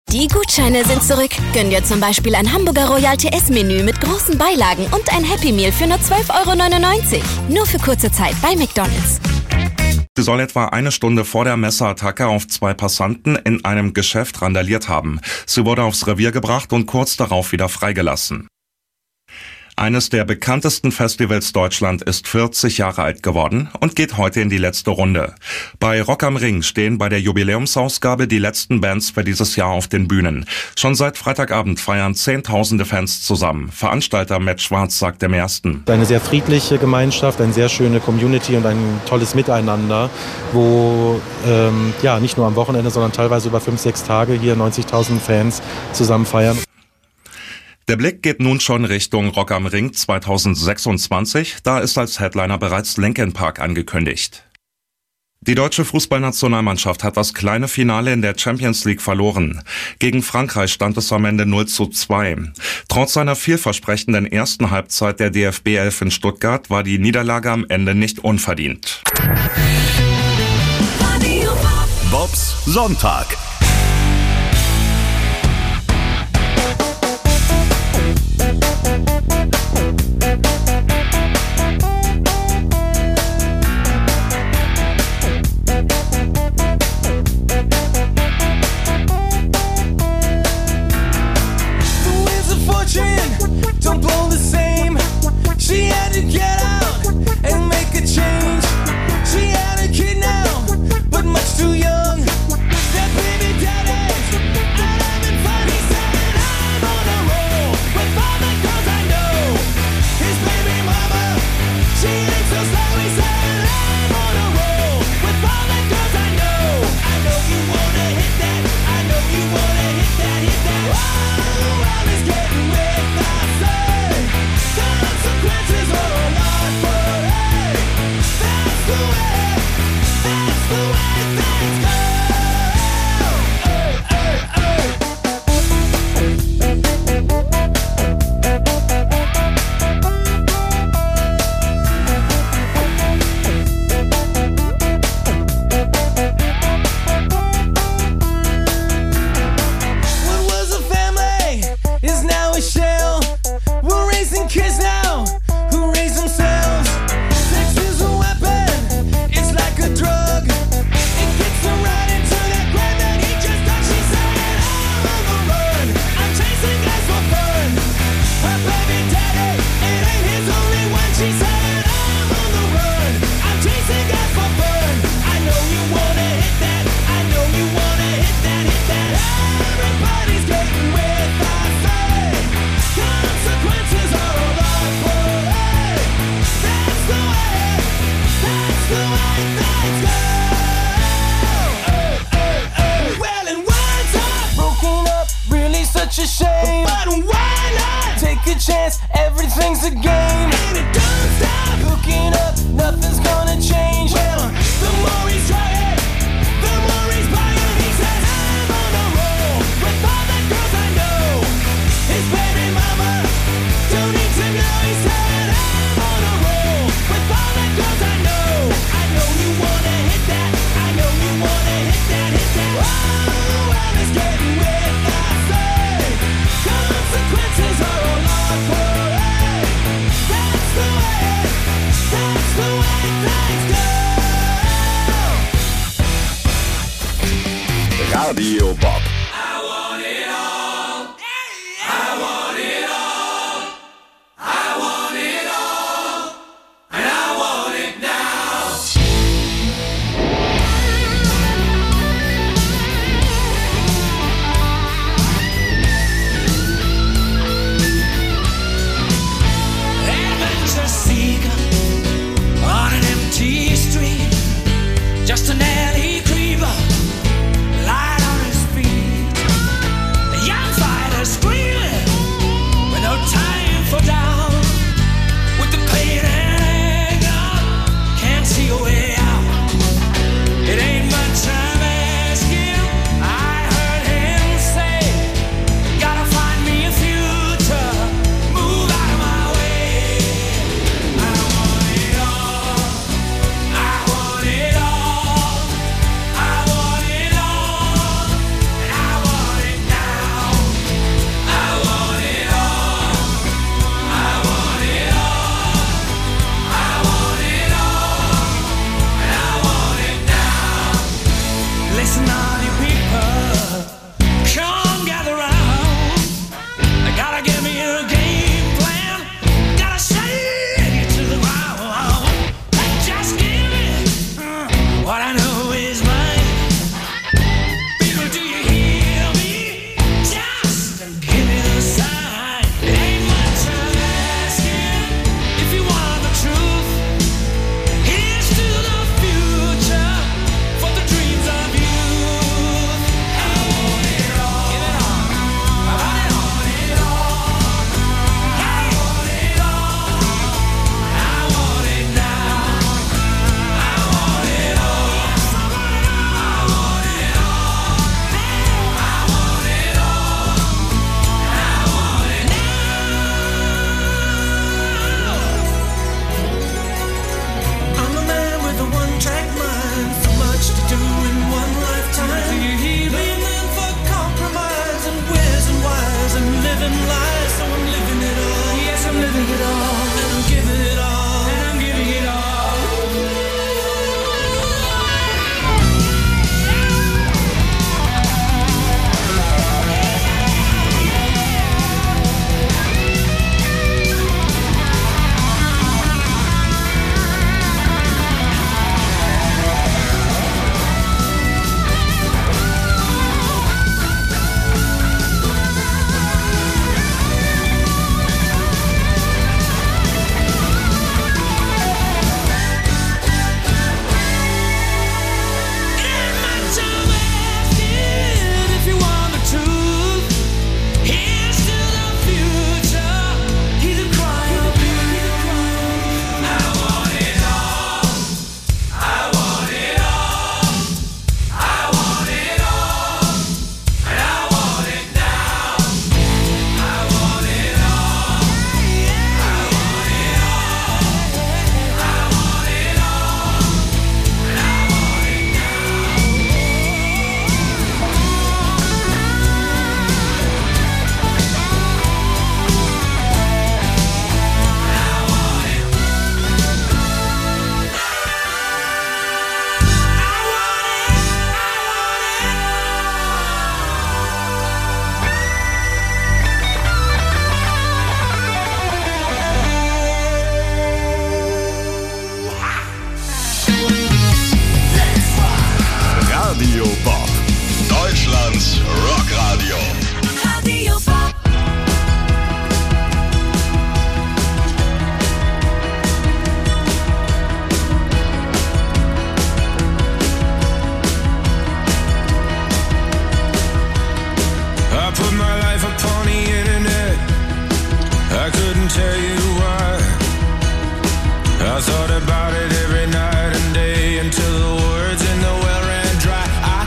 Die Gutscheine sind zurück. Gönn dir zum Beispiel ein Hamburger Royal TS-Menü mit großen Beilagen und ein Happy Meal für nur 12,99 €. Nur für kurze Zeit bei McDonald's. Sie soll etwa eine Stunde vor der Messerattacke auf 2 Passanten in einem Geschäft randaliert haben. Sie wurde aufs Revier gebracht und kurz darauf wieder freigelassen. Eines der bekanntesten Festivals Deutschland ist 40 Jahre alt geworden und geht heute in die letzte Runde. Bei Rock am Ring stehen bei der Jubiläumsausgabe die letzten Bands für dieses Jahr auf den Bühnen. Schon seit Freitagabend feiern Zehntausende Fans zusammen. Veranstalter Matt Schwarz sagt im Ersten: Eine sehr friedliche Gemeinschaft, eine sehr schöne Community und ein tolles Miteinander, wo nicht nur am Wochenende, sondern teilweise über 5-6 Tage hier 90.000 Fans zusammen feiern. Der Blick geht nun schon Richtung Rock am Ring 2026. Da ist als Headliner bereits Linkin Park angekündigt. Die deutsche Fußballnationalmannschaft hat das kleine Finale in der Champions League verloren. Gegen Frankreich stand es am Ende 0:2. Trotz seiner vielversprechenden ersten Halbzeit der DFB 11 in Stuttgart war die Niederlage am Ende nicht unverdient. Bobs Sonntag. Don't blow the same. She had to get out and make a change. She had a kid now, but much too young. That baby daddy, I'm having fun. He said I'm on a roll with all the girls I know. His baby mama, she ain't so slow. He said I'm on a roll with all the girls I know. I know you wanna hit that. I know you wanna hit that, hit that. Oh, well, it's getting with consequences are a lot, but hey, that's the way things go. What was a family is now a shell. We're raising kids now who raise themselves. Sex is a weapon, it's like a drug. It gets them right into that grave that he just done. She said, I'm on the run, I'm chasing guys for fun. Her baby daddy, it ain't his only one. She said, I'm on the run, I'm chasing guys for fun. I know you wanna hit that, I know you wanna hit that, hit that. Everybody's getting with us, hey. Consequences are a lot, but hey, that's the way things go. Well, and words are broken up, really such a shame. But why not take a chance? Everything's a game, and it don't stop. Hooking up, nothing's gonna change. Well, the more he's trying, the more he's buying. He says I'm on a roll with all the girls I know. His baby mama don't need to know. He said I'm on a roll with all the girls I know. I know you wanna hit that, I know you wanna hit that, hit that. Oh, well, it's getting with us, hey. Consequences are a lot, but hey, I couldn't tell you why. I thought about it every night and day until the words in the well ran dry.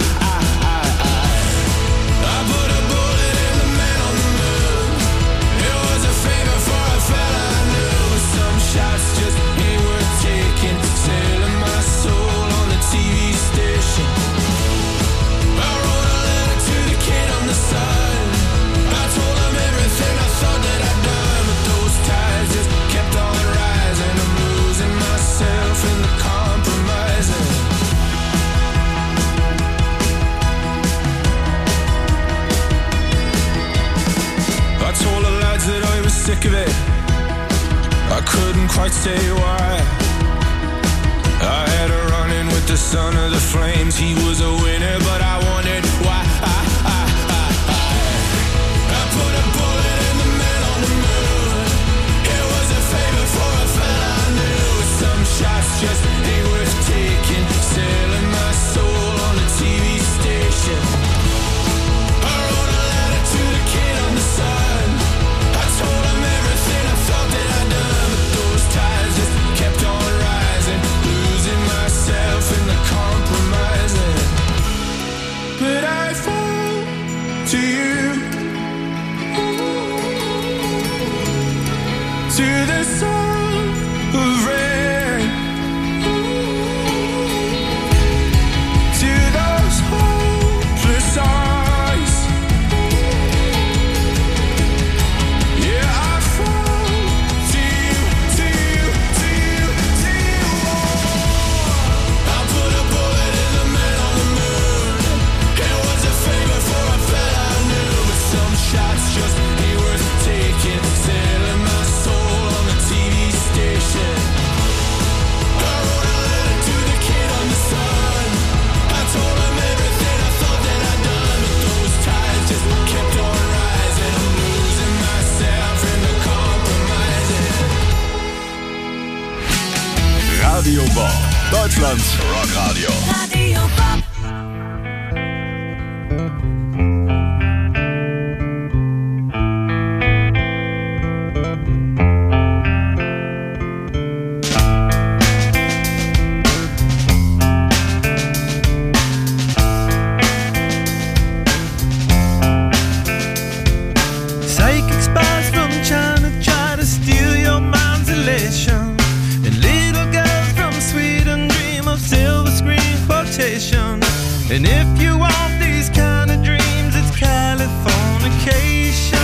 I put a bullet in the man on the moon. It was a favor for a fella I knew. Some shots just ain't worth taking. Selling my soul on the TV station. I wrote a letter to the kid on the side. I told him everything I thought that I'd done, but those ties just kept on rising. I'm losing myself in the compromising. I told the lads that I was sick of it. I couldn't quite say why. I had a run-in with the son of the flames. He was a winner, but I wanted why. I put a bullet in the man on the moon. It was a favor for a fella I knew. Some shots just ain't worth taking. Selling my soul on the TV station. I wrote a letter to the kid on the side. I told him everything I thought that I'd done, but those ties just kept on rising. Losing myself in the compromising. But I fall to you, to the sound of rain, to those hopeless eyes. Yeah, I fall to you, to you, to you, to you. I put a bullet in the man on the moon. It was a favor for a fella I knew, but some shots just ain't worth taking. Selling my soul on the TV station. I wrote a letter to the kid on the sun. I told him everything I thought that I'd done, but those ties just kept on rising. I'm losing myself in the compromising. Radio Bob, Deutschlands Rockradio. Radio Bob. Psychic spies from China try to steal your mind's elation, and little girls from Sweden dream of silver screen quotation. And if you want these kind of dreams, it's Californication.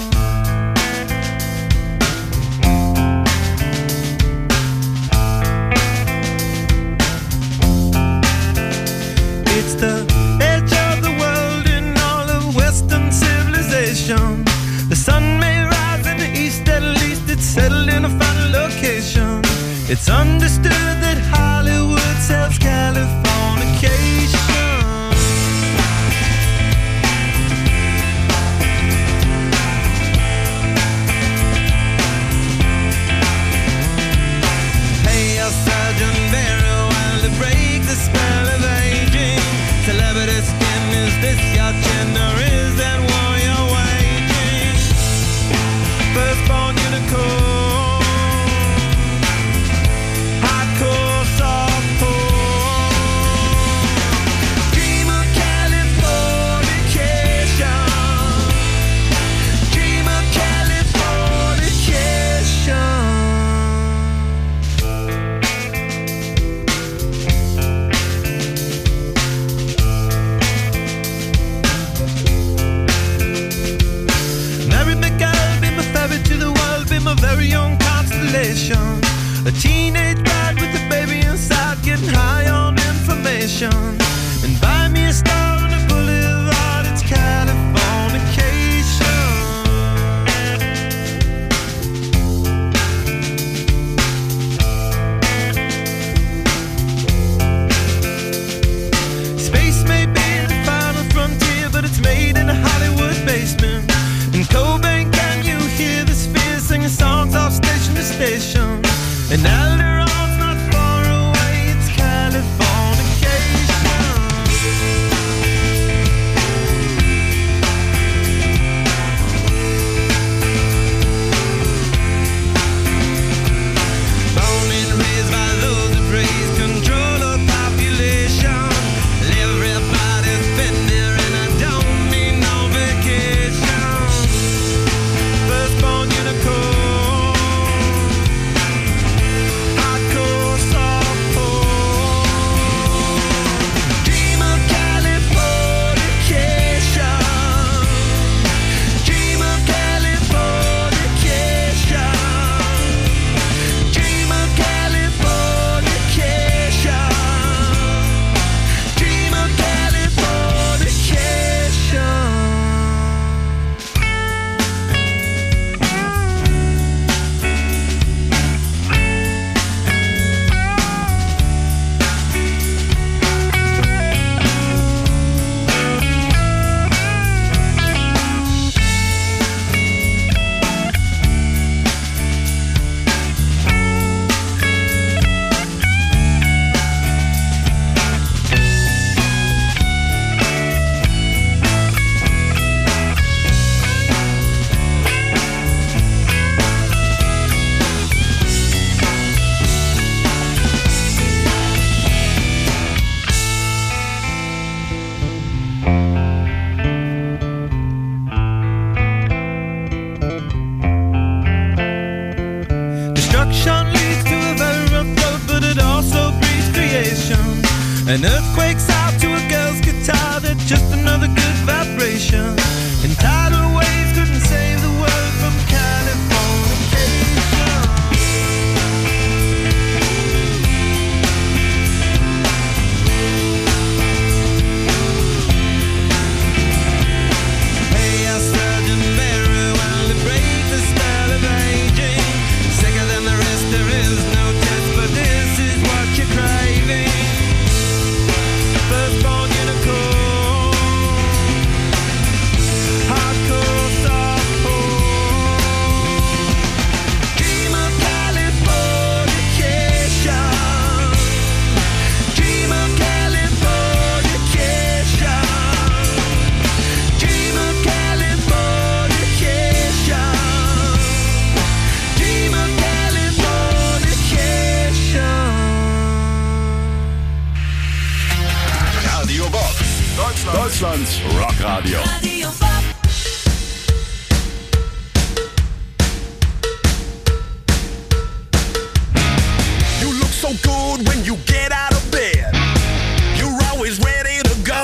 It's the edge of the world in all of Western civilization. The sun may rise in the east, at least it's settled in a final location. It's understood that Hollywood sells Californication. Pay your surgeon very well to break the spell of aging. Celebrity skin, is this your chin or is that war you're waging? Firstborn unicorn, hardcore softcore. Dream of Californication. Dream of Californication. Marry me, girl, be my fairy to the world, be my very own constellation. A teenage bride with a baby inside, getting high on information. And buy me a star on the boulevard, it's Californication. Space may be the final frontier, but it's made in a Hollywood basement. In Cobain, can you hear the sphere singing songs off station to station? And Alderon's not far away, it's Californication. An earthquake's out to a girl's guitar, they're just another good vibration. And tidal waves couldn't save the world from Californication. Hey, our Sergeant Mary, while to break the spell of aging. Sicker than the rest, there is no test, but this is what you're craving. Firstborn unicorn, hardcore softcore. Dream of Californication. Dream of Californication. Dream of Californication. Dream of Californication. Radio Bob, Deutschlands Rockradio. Radio Bob. You look so good when you get out of bed. You're always ready to go.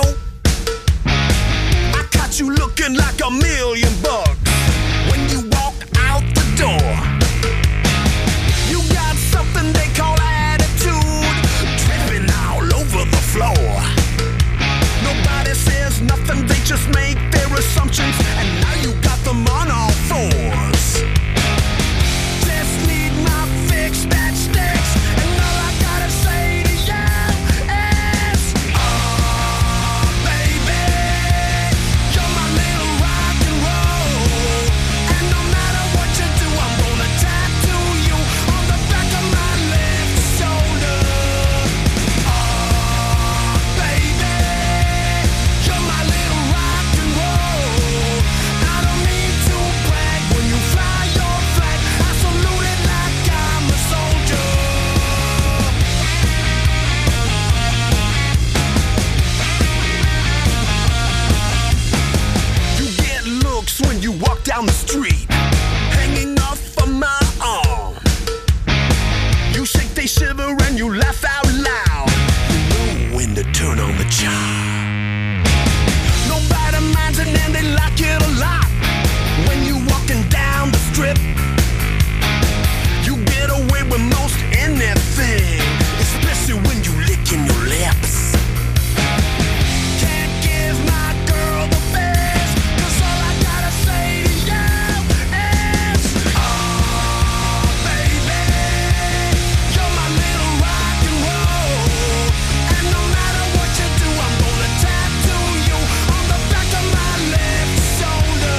I caught you looking like $1 million when you walk out the door. You got something they call attitude, dripping all over the floor. Nobody says nothing, they just make their assumptions, and now you got them on all fours. Just need my fix that sticks, and all I gotta say to you is, oh baby, you're my little rock and roll, and no matter what you do, I'm gonna tattoo you on the back of my left shoulder. Oh baby, you're my little rock and roll. I don't need to brag when you fly your flag. I salute it like I'm a soldier. You get looks when you walk down the street, hanging off of my arm. You shake, they shiver, and you laugh out loud. You know when to turn on the charm. Nobody minds it and they like it a lot. When you walking down the strip, you get away with most anything, especially when you licking your lips. Can't give my girl the best, 'cause all I gotta say to you is, oh baby, you're my little rock and roll, and no matter what you do, I'm gonna tattoo you on the back of my left shoulder.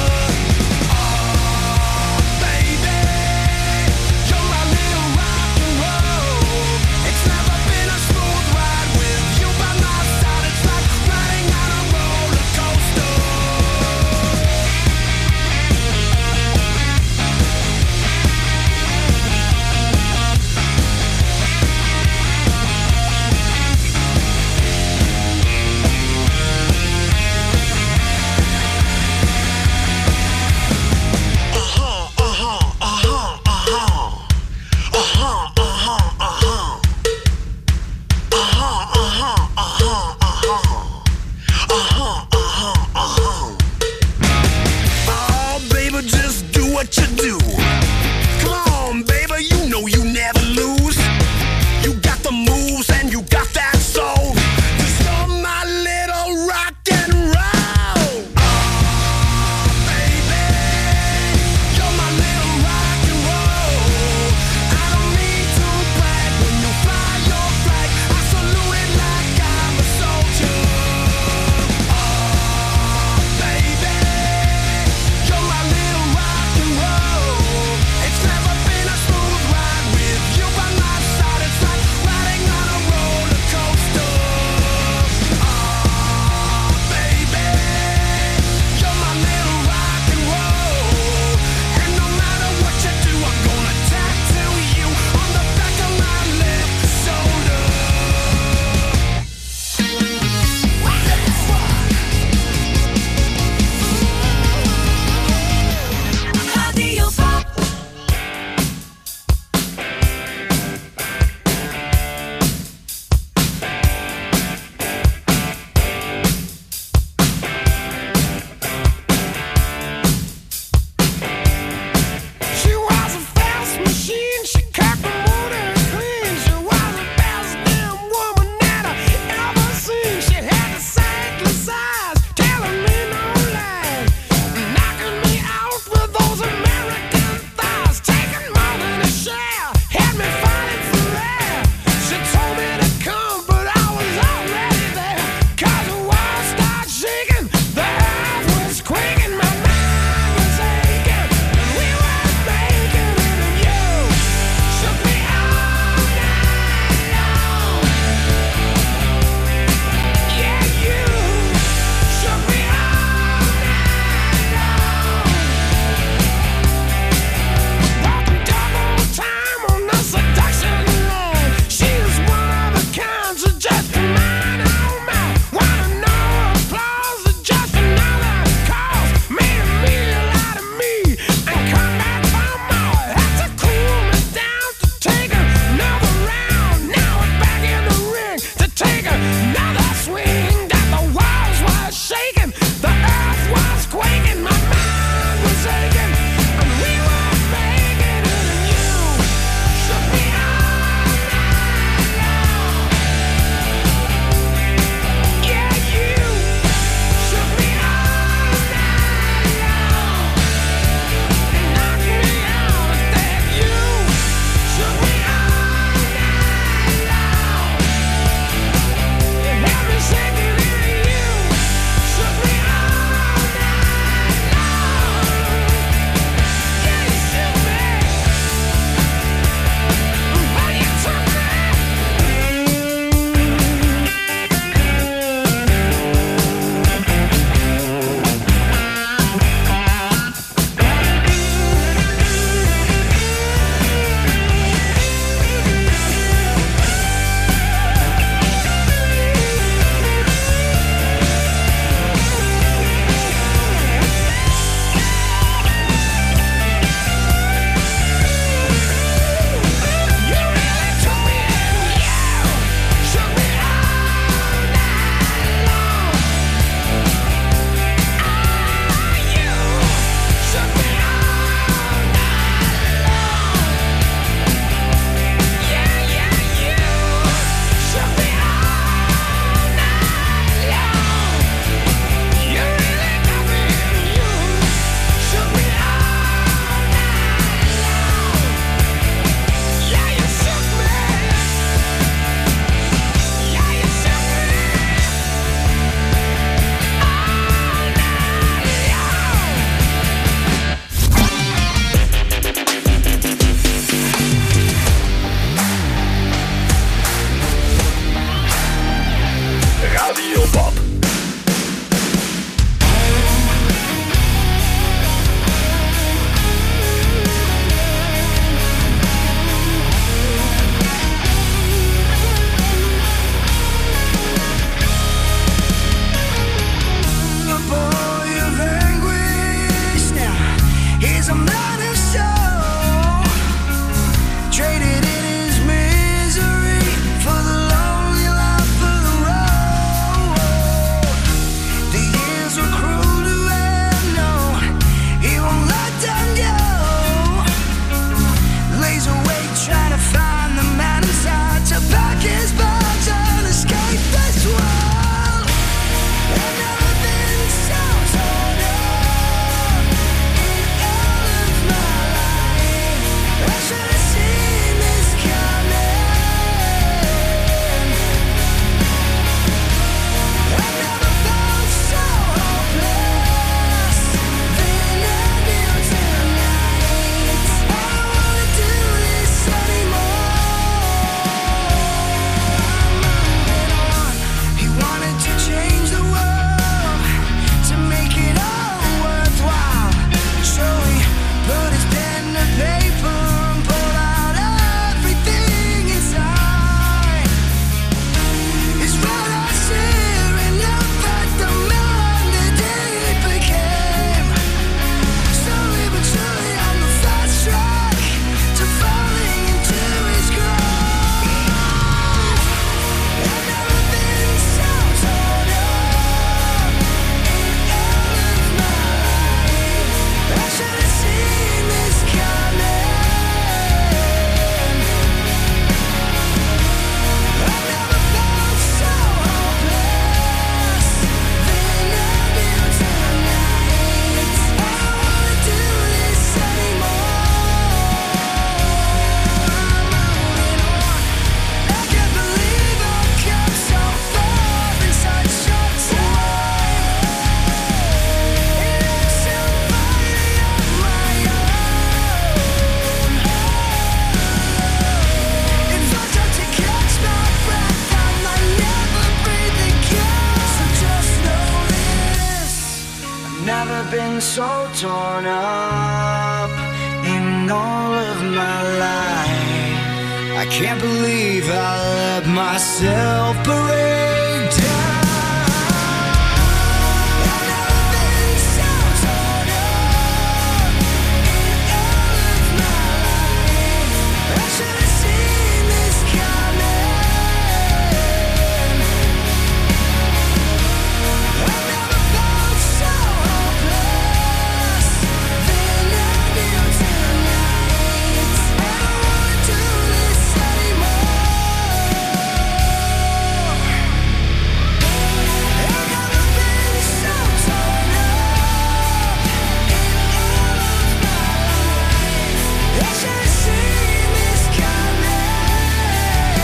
Oh baby, you're my little rock and roll. It's never been a smooth ride with you by my side. It's like riding on a roller coaster. Oh, baby, just do what you do. Come on, baby, you know you never lose. You got the moves and you got that soul. 'Cause you're my little rock and roll. Oh, baby, you're my little rock and roll. I don't need to brag when you fly your flag. I salute it like I'm a soldier. Oh, baby, you're my little rock and roll. He's a man of soul, traded in his misery for the lonely life of the road. The years were cruel to him, no, he won't let them go. Lays awake trying to find the man inside to pack his bags and escape this world. I've never been so torn up in all of my life. I should have seen this coming. I've never felt so hopeless than I do tonight. I don't wanna do this anymore. I'm moving on. He wanted to change the world, to make it all worthwhile. So he put his pen to paper and pulled out everything inside. His red eyes searing up at the man that he became. Slowly but surely on the fast track to falling into his grave. I've never been so torn up in all of my life. I should have seen this coming. I've never felt so hopeless than I do tonight. I don't wanna do this anymore. I'm moving on. I can't believe I've come so far in such short time. It's somebody of my own. If I start to catch my breath, I might never breathe again. So just know this: I've never been so torn up in all of my life. I can't believe I let myself break down. I've never been so torn up in all of my life. I should have seen this coming. I've never felt so hopeless than I do tonight. I don't wanna do this anymore. I've never been so torn up in all of my life. I should have seen this coming.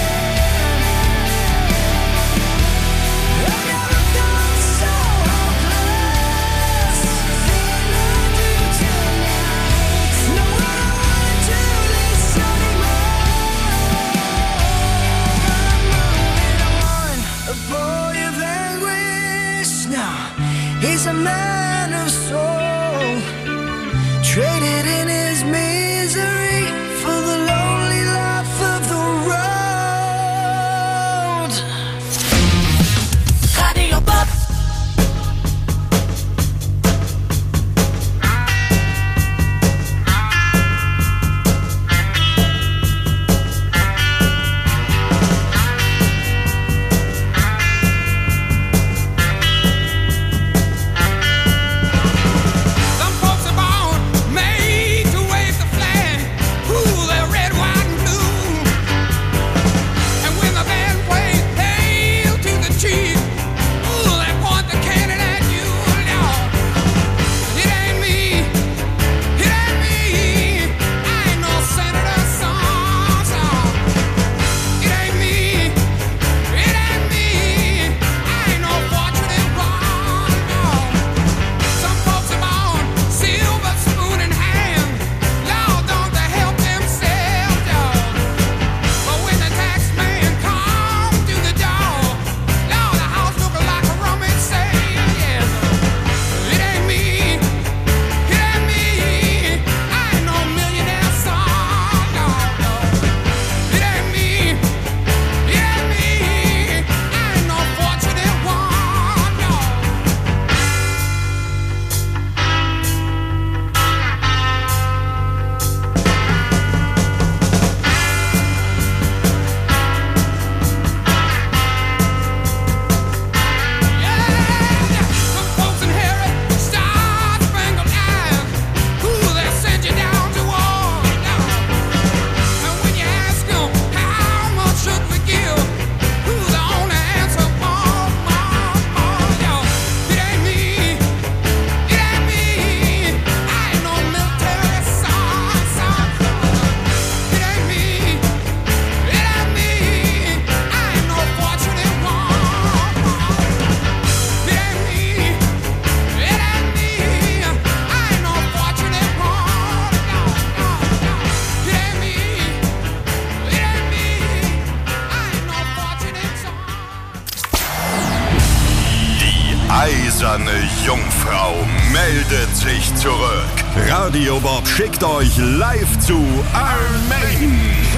I've never felt so hopeless than I do tonight. No, I don't wanna do this anymore. I'm moving on. A boy of anguish now. He's a man of soul, traded in his misery for the lonely life of the road. Radio Pop. Some folks are born made Eine Jungfrau meldet sich zurück. Radio Bob schickt euch live zu Iron Maiden.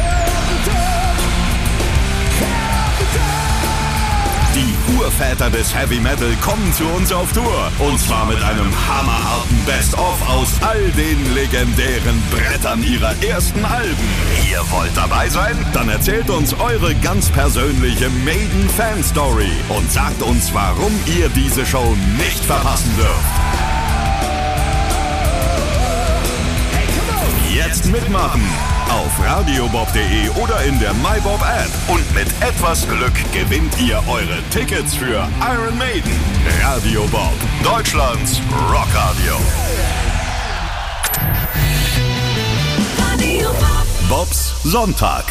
Die Urväter des Heavy Metal kommen zu uns auf Tour. Und zwar mit einem hammerharten Best-of aus all den legendären Brettern ihrer ersten Alben. Ihr wollt dabei sein? Dann erzählt uns eure ganz persönliche Maiden-Fan-Story und sagt uns, warum ihr diese Show nicht verpassen dürft. Jetzt mitmachen! Auf radiobob.de oder in der MyBob-App. Und mit etwas Glück gewinnt ihr eure Tickets für Iron Maiden. Radio Bob, Deutschlands Rockradio. Radio Bob. Bobs Sonntag.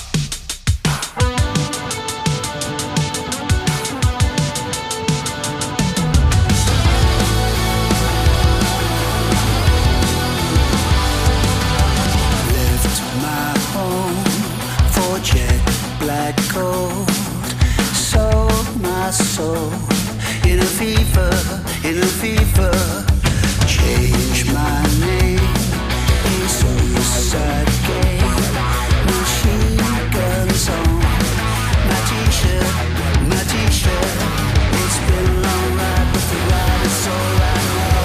Black coat, sold my soul in a fever, change my name, a suicide game, machine guns on my t-shirt, it's been a long ride, but the ride is all I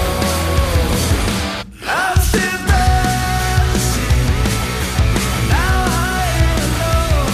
know. I'm still dancing, now I ain't alone.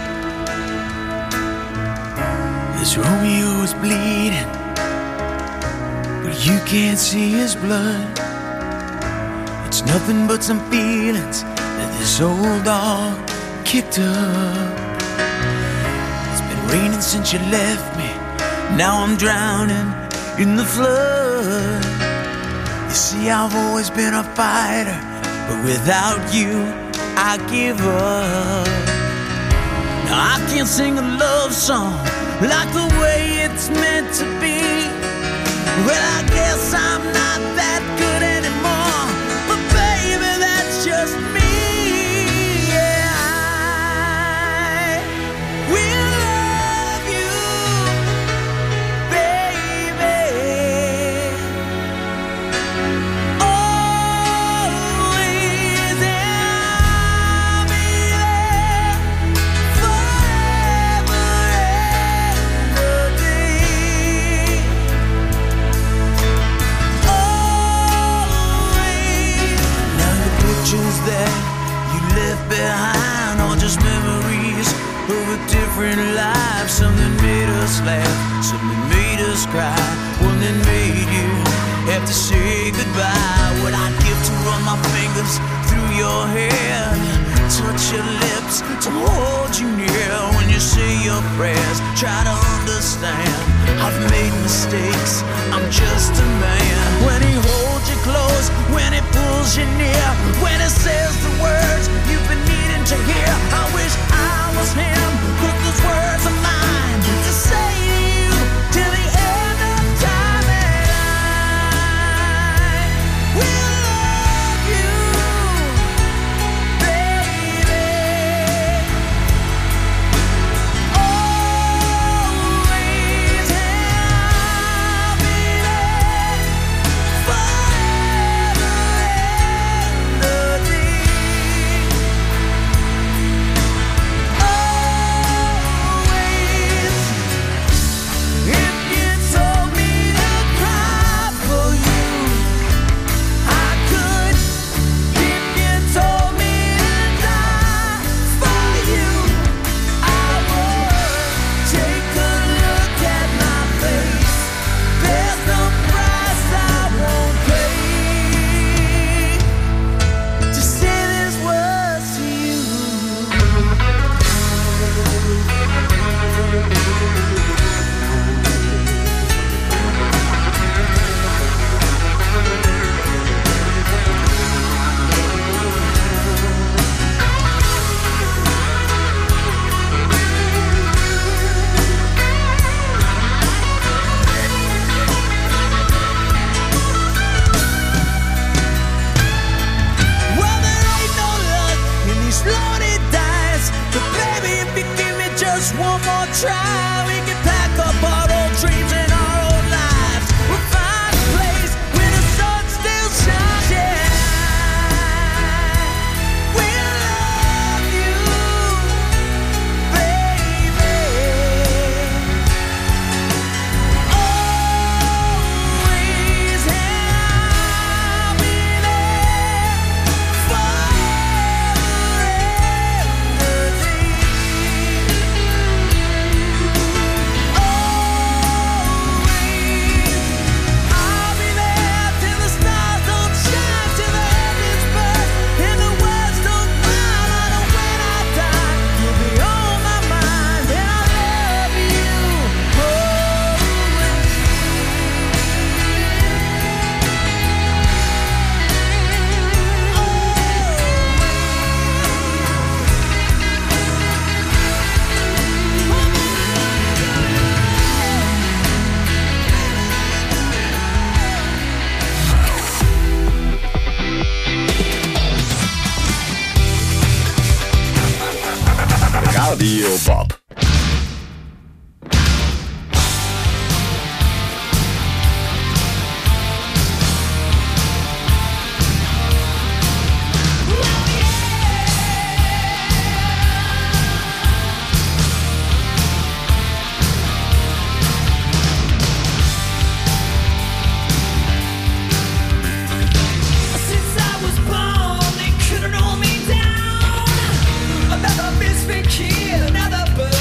As Romeo was bleeding, You can't see his blood. It's nothing but some feelings that this old dog kicked up. It's been raining since you left me. Now I'm drowning in the flood. You see, I've always been a fighter, but without you, I give up. Now I can't sing a love song like the way it's meant to be. Well, I guess I'm not that good anymore, but baby, that's just me. Yeah, I will love you, baby, always, and I'll be there forever and a day. That you left behind are just memories of a different life. Something made us laugh, something made us cry, one that made you have to say goodbye. What I'd give to run my fingers through your hair, touch your lips, to hold you near. When you say your prayers, try to understand I've made mistakes, I'm just a man. When he holds you close, when he pulls you near, when he says the words you've been needing to hear, I wish I was him, but those words are mine to say to you till the end of time. And I will love you, baby, always, and I'll be there forever and a day. Always, if you told me to cry for you, I could. If you told me to die for you, I would. Take a look at my face. There's no price I won't pay to say these words to you. Well, there ain't no luck in these loaded dice, but baby, if you give me just one more try, we can pack up our old dreams and our old lives. We'll find a place where the sun still shines. Yeah, we'll love you, baby, always, and I'll be there forever and a day. Radio Bob. Since I was born, they couldn't hold me down. Another misfit kid, another bird.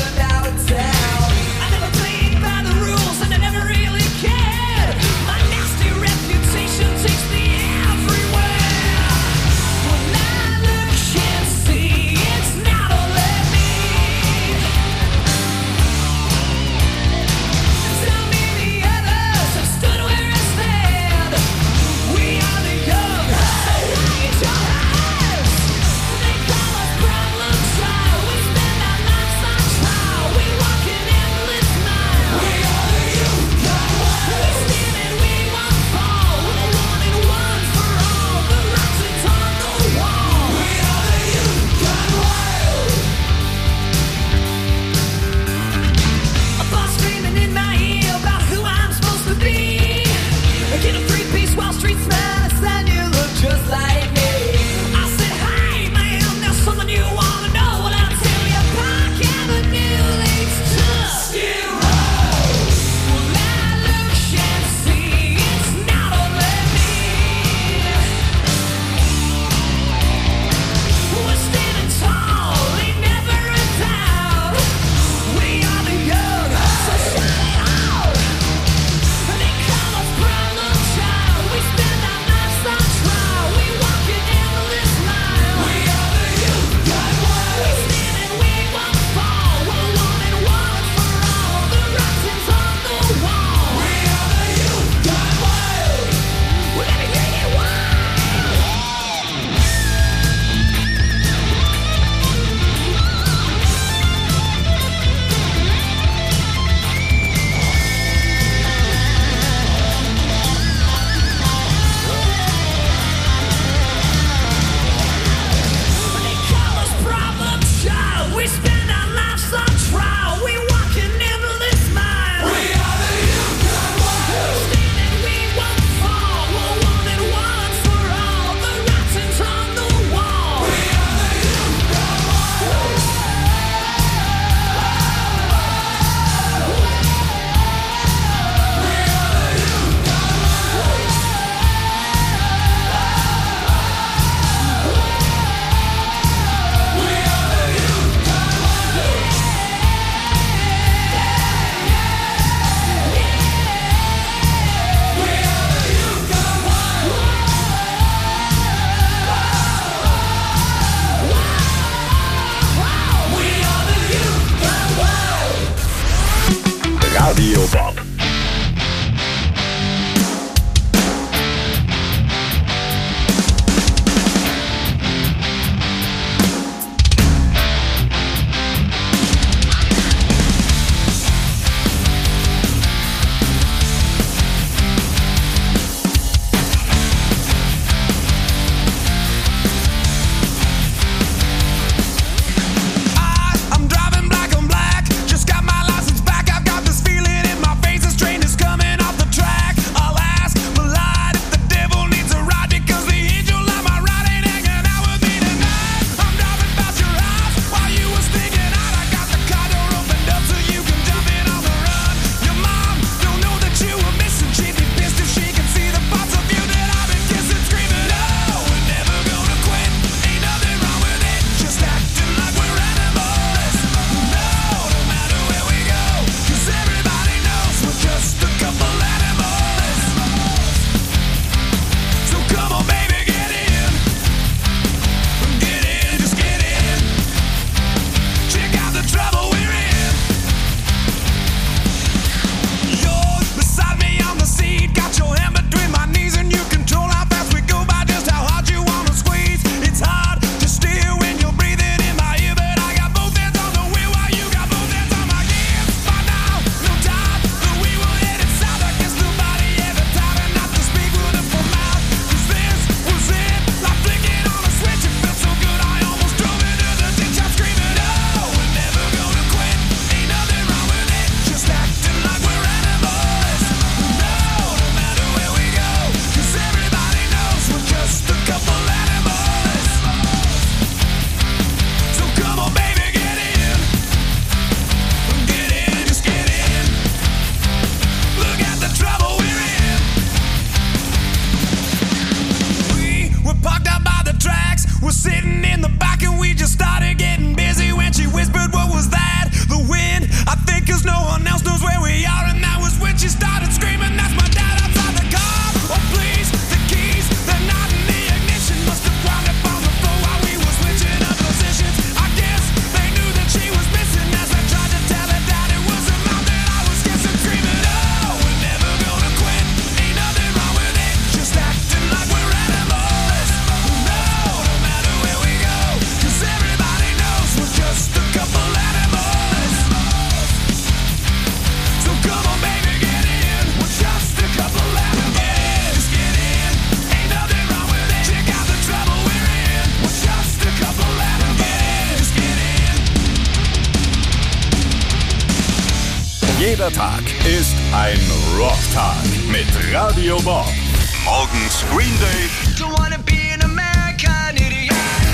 Jeder Tag ist ein Rocktag mit Radio Bob. Morgens Green Day. Don't wanna be an American idiot.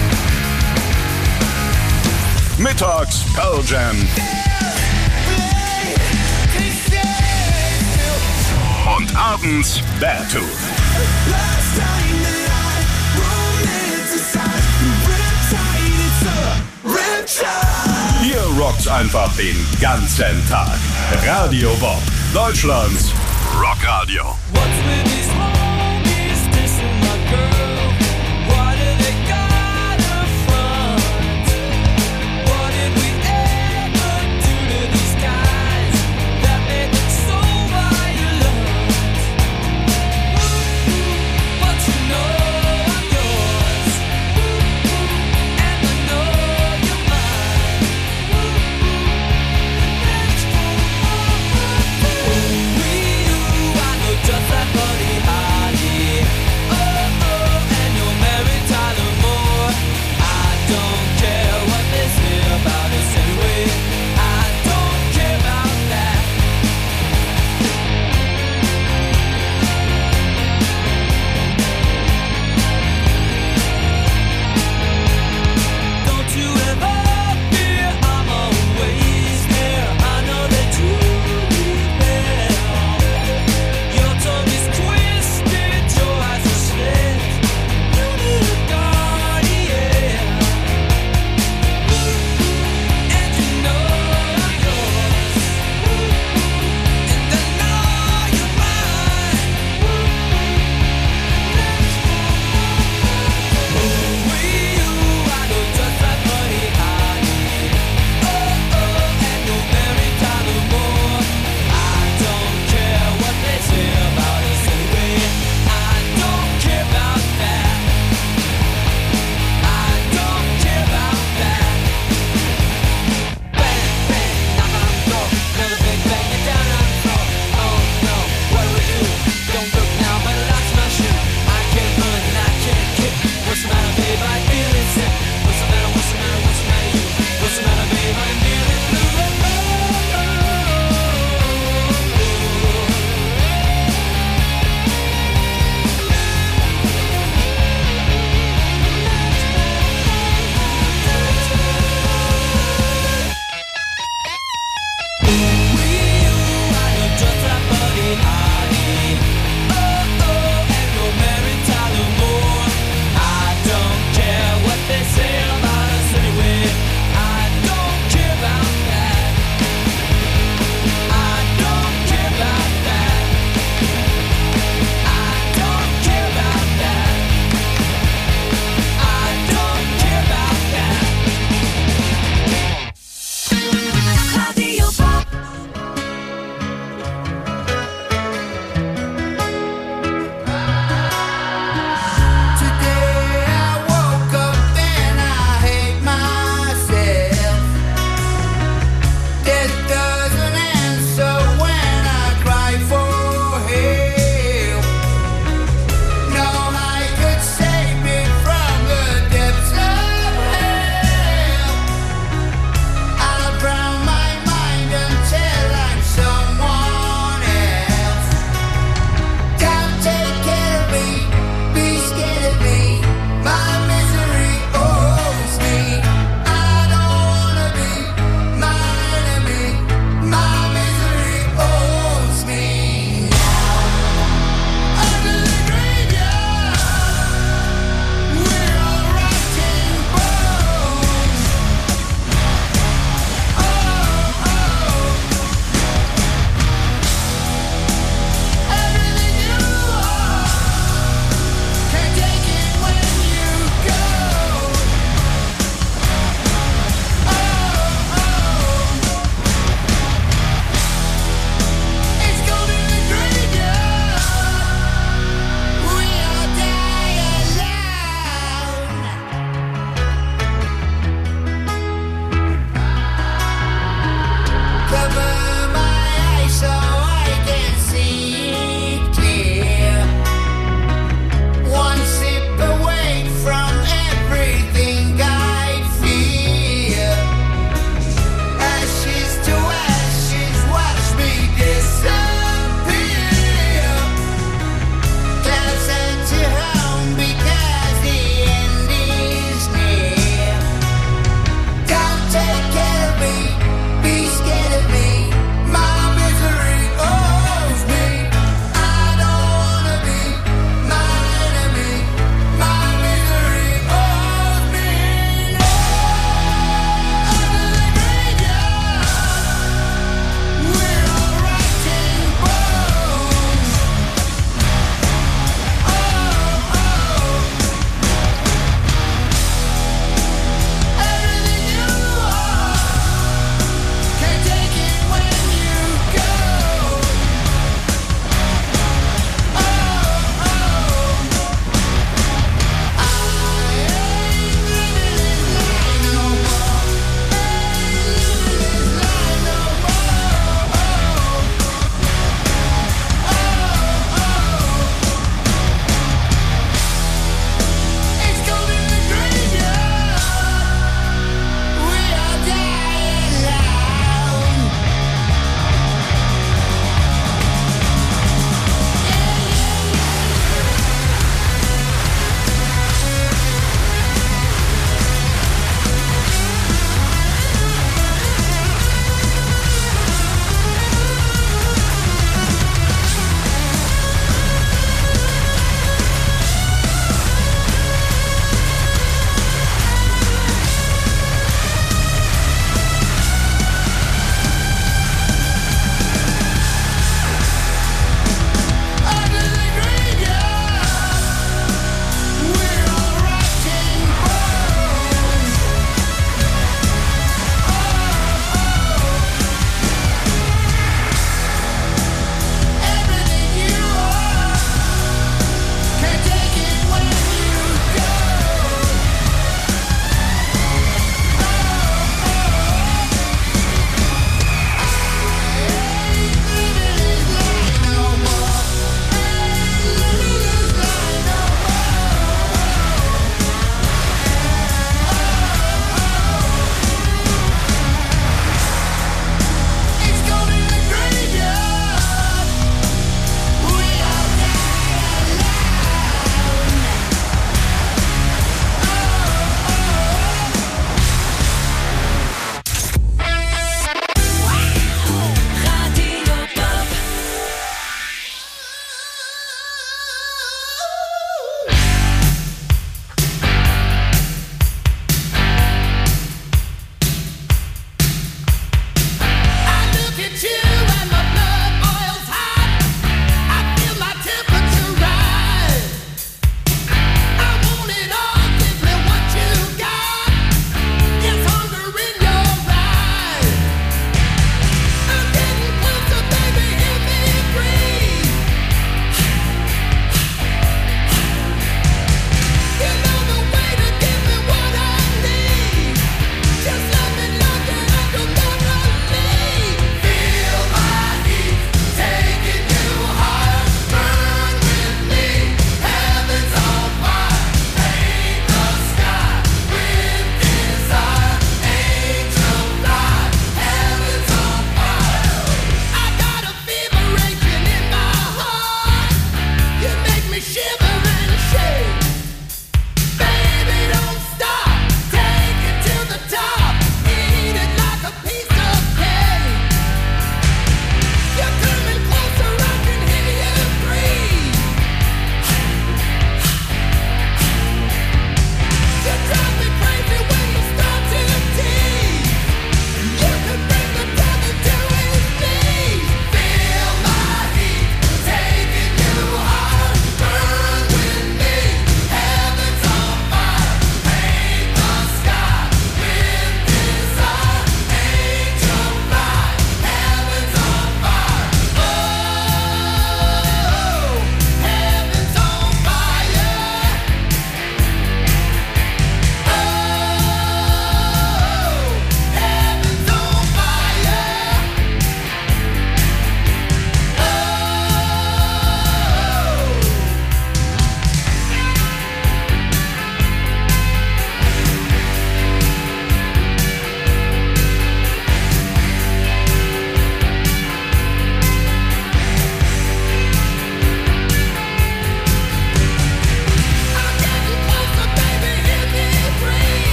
Mittags Pearl Jam. Und abends Beartooth. Hier rockt's einfach den ganzen Tag. Radio Bob, Deutschlands Rockradio. What's with these homies dissing my girl? Why do they gotta front? What did we ever do to these guys that made them so violent? But you know I'm yours, and I know you're mine. We do, I know just like honey.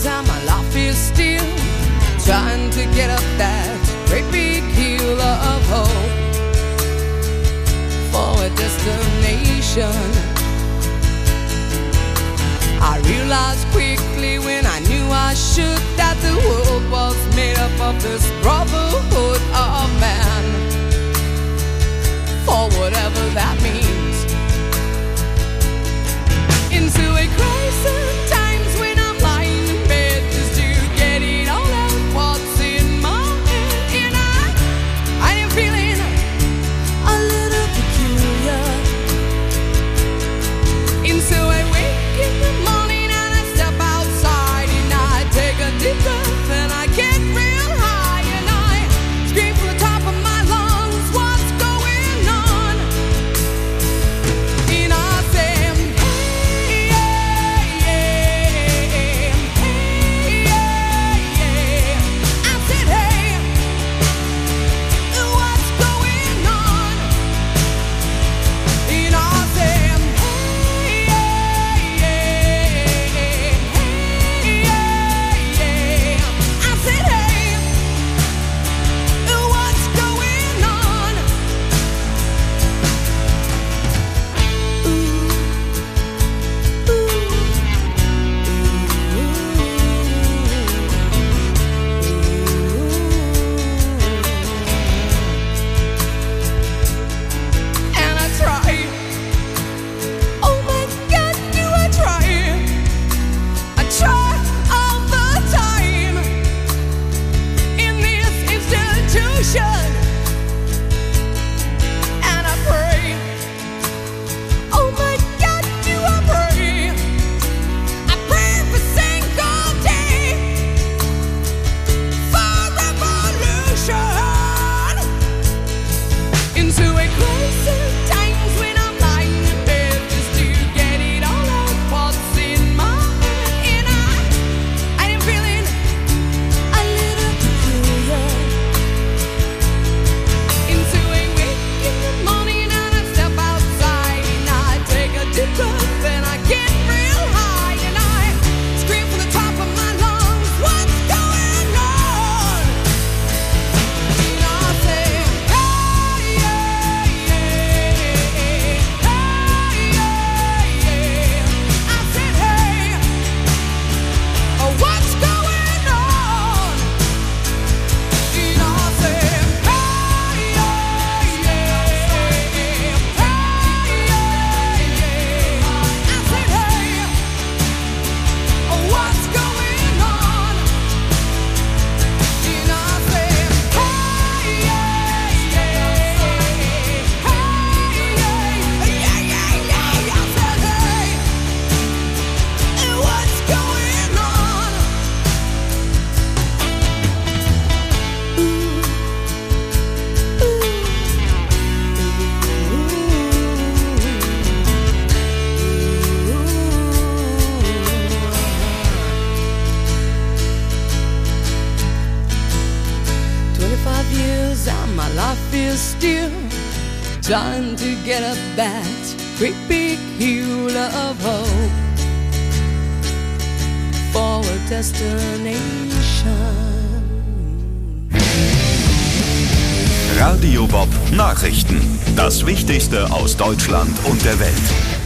years and my life is still trying to get up that great big hill of hope for a destination. I realized quickly when I knew I should that the world was made up of this brotherhood of man, for whatever that means. Into a crisis times when I'm lying in bed just to get it all out what's in my head. And I am feeling a little peculiar. Into a wake in the morning and I step outside and I take a deep breath and I get real high and I scream from the top of my lungs, what's going on? And I say, hey, yeah, yeah, hey, yeah, yeah. I said, hey, what's going on? And I say, hey, yeah, yeah, hey, yeah, yeah. I said, hey, what's going on? And I try. Oh my God, do I try? I try all the time in this institution, and I pray. Oh my God, do I pray? I pray every single day for revolution. Into a crisis times when I'm lying in bed just to get it all out what's in my head. And I am feeling a little peculiar. Into a wake in the morning and I step outside and I take a deep breath and I get real high and I scream from the top of my lungs, what's going on? And I say, hey, yeah, yeah, hey, yeah, yeah. I said, hey, what's going on? And I said, hey, yeah, yeah, hey, yeah, yeah. I said, hey, what's going on? And I said, hey, yeah, yeah, hey, yeah, yeah. I said, hey, what's going on? Years and my life is still trying to get up that great big hill of hope for a destination. Radio Bob Nachrichten. Das Wichtigste aus Deutschland und der Welt.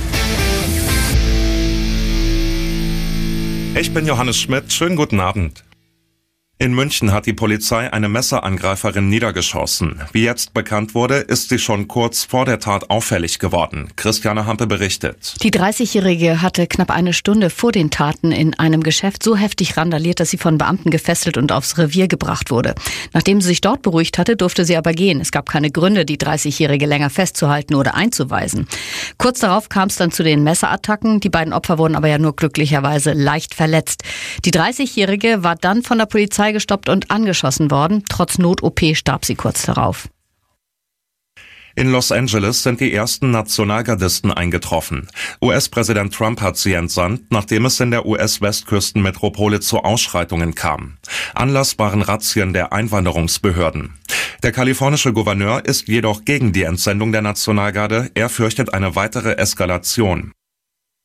Ich bin Johannes Schmidt, schönen guten Abend. In München hat die Polizei eine Messerangreiferin niedergeschossen. Wie jetzt bekannt wurde, ist sie schon kurz vor der Tat auffällig geworden. Christiane Hampe berichtet. Die 30-Jährige hatte knapp eine Stunde vor den Taten in einem Geschäft so heftig randaliert, dass sie von Beamten gefesselt und aufs Revier gebracht wurde. Nachdem sie sich dort beruhigt hatte, durfte sie aber gehen. Es gab keine Gründe, die 30-Jährige länger festzuhalten oder einzuweisen. Kurz darauf kam es dann zu den Messerattacken. Die beiden Opfer wurden aber ja nur glücklicherweise leicht verletzt. Die 30-Jährige war dann von der Polizei gestoppt und angeschossen worden. Trotz Not-OP starb sie kurz darauf. In Los Angeles sind die ersten Nationalgardisten eingetroffen. US-Präsident Trump hat sie entsandt, nachdem es in der US-Westküstenmetropole zu Ausschreitungen kam. Anlass waren Razzien der Einwanderungsbehörden. Der kalifornische Gouverneur ist jedoch gegen die Entsendung der Nationalgarde. Er fürchtet eine weitere Eskalation.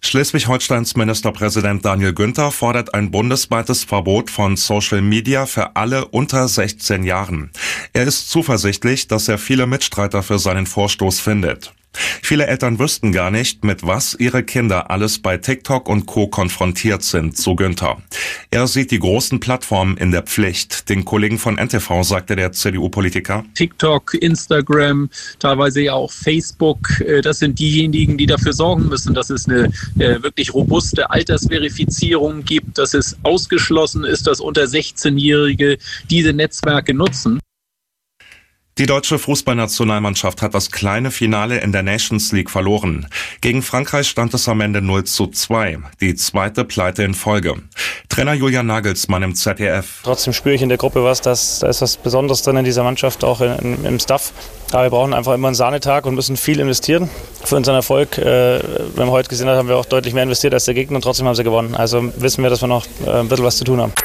Schleswig-Holsteins Ministerpräsident Daniel Günther fordert ein bundesweites Verbot von Social Media für alle unter 16 Jahren. Er ist zuversichtlich, dass er viele Mitstreiter für seinen Vorstoß findet. Viele Eltern wüssten gar nicht, mit was ihre Kinder alles bei TikTok und Co. konfrontiert sind, so Günther. Er sieht die großen Plattformen in der Pflicht. Den Kollegen von NTV sagte der CDU-Politiker: TikTok, Instagram, teilweise ja auch Facebook, das sind diejenigen, die dafür sorgen müssen, dass es eine wirklich robuste Altersverifizierung gibt, dass es ausgeschlossen ist, dass unter 16-Jährige diese Netzwerke nutzen. Die deutsche Fußballnationalmannschaft hat das kleine Finale in der Nations League verloren. Gegen Frankreich stand es am Ende 0:2, die zweite Pleite in Folge. Trainer Julian Nagelsmann im ZDF: Trotzdem spüre ich in der Gruppe da ist was Besonderes drin in dieser Mannschaft, auch im Staff. Aber wir brauchen einfach immer einen Sahnetag und müssen viel investieren für unseren Erfolg. Wenn wir heute gesehen haben, haben wir auch deutlich mehr investiert als der Gegner und trotzdem haben sie gewonnen. Also wissen wir, dass wir noch ein bisschen was zu tun haben.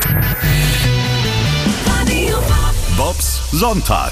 Bobs Sonntag.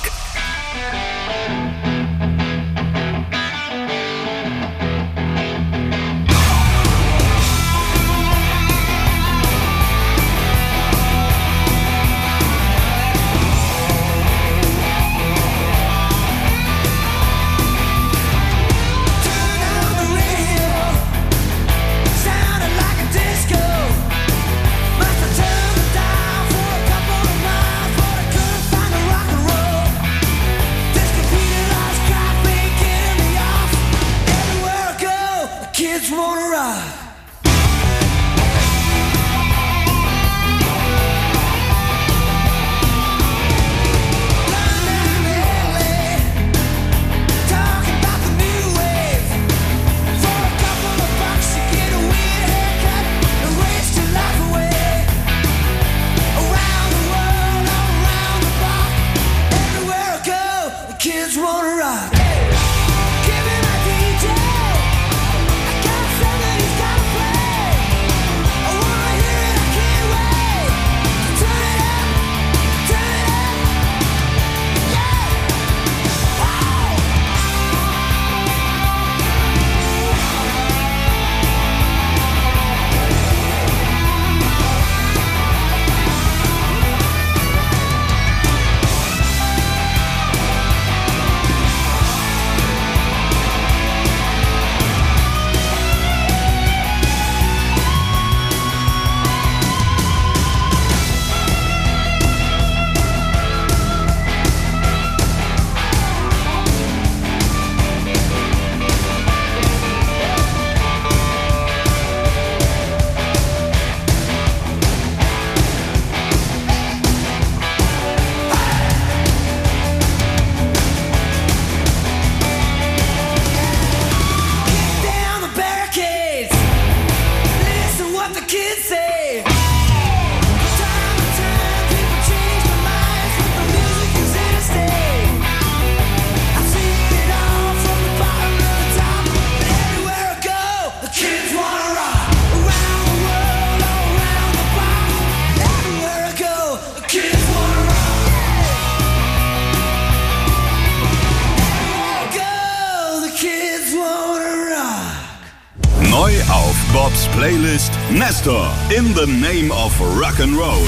Neu auf Bobs Playlist Nestor, In the Name of Rock'n'Roll.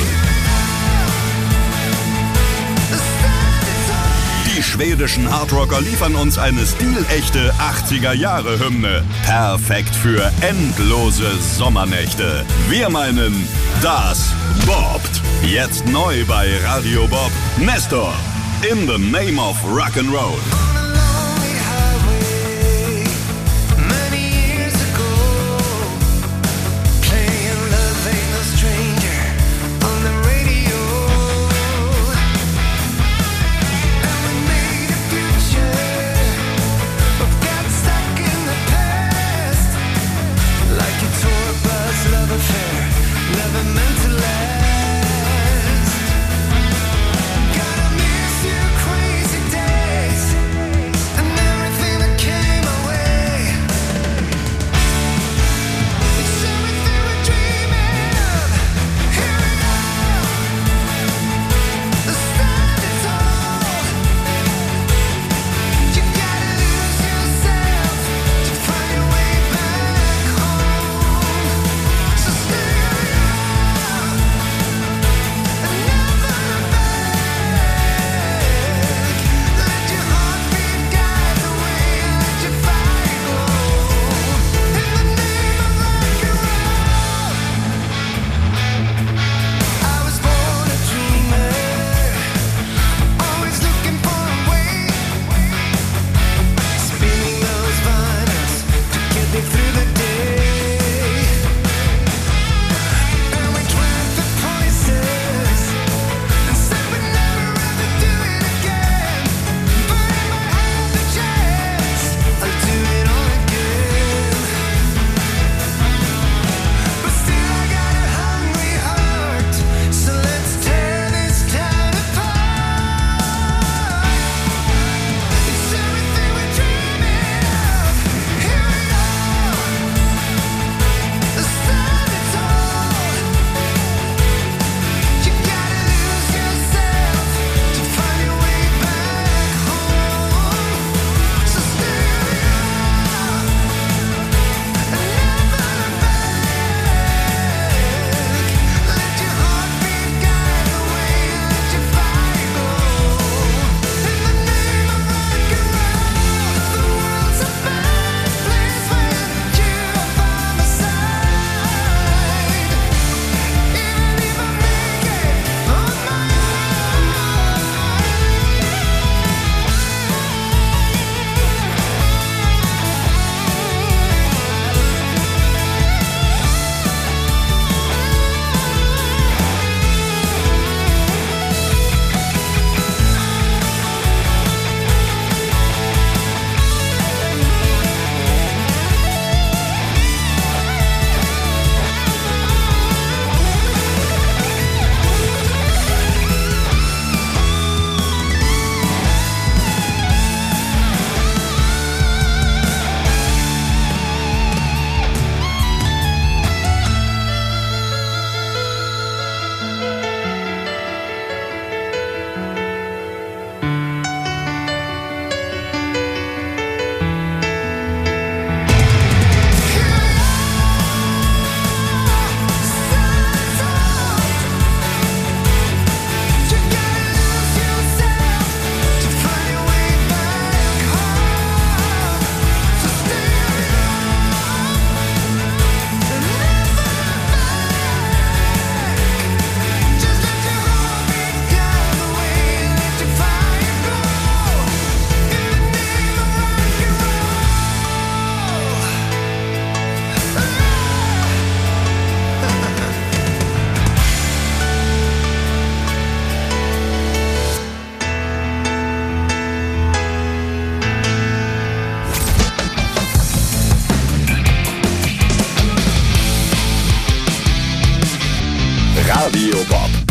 Die schwedischen Hardrocker liefern uns eine stilechte 80er-Jahre-Hymne. Perfekt für endlose Sommernächte. Wir meinen, das bobbt. Jetzt neu bei Radio Bob. Nestor, In the Name of Rock'n'Roll. Radio Bob.